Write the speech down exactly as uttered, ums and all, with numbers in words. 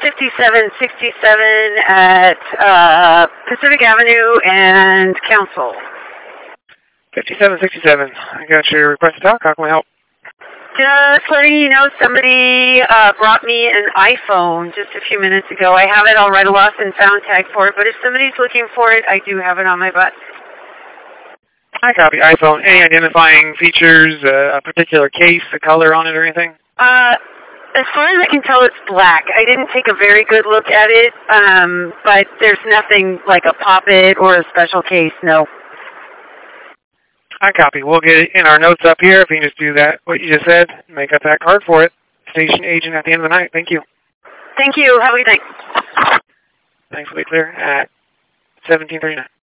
fifty-seven sixty-seven at uh, Pacific Avenue and Council. fifty-seven sixty-seven. I got your request to talk. How can we help? Just letting you know, somebody uh, brought me an iPhone just a few minutes ago. I have it all right, a lost and found tag for it, but if somebody's looking for it, I do have it on my butt. I copy. iPhone. Any identifying features, uh, a particular case, a color on it or anything? Uh, as far as I can tell, it's black. I didn't take a very good look at it, um, but there's nothing like a pop-it or a special case, no. I copy. We'll get it in our notes up here. If you can just do that, what you just said, make up that card for it. Station agent at the end of the night. Thank you. Thank you. Have a good night. Thanks. We'll be clear at seventeen thirty-nine.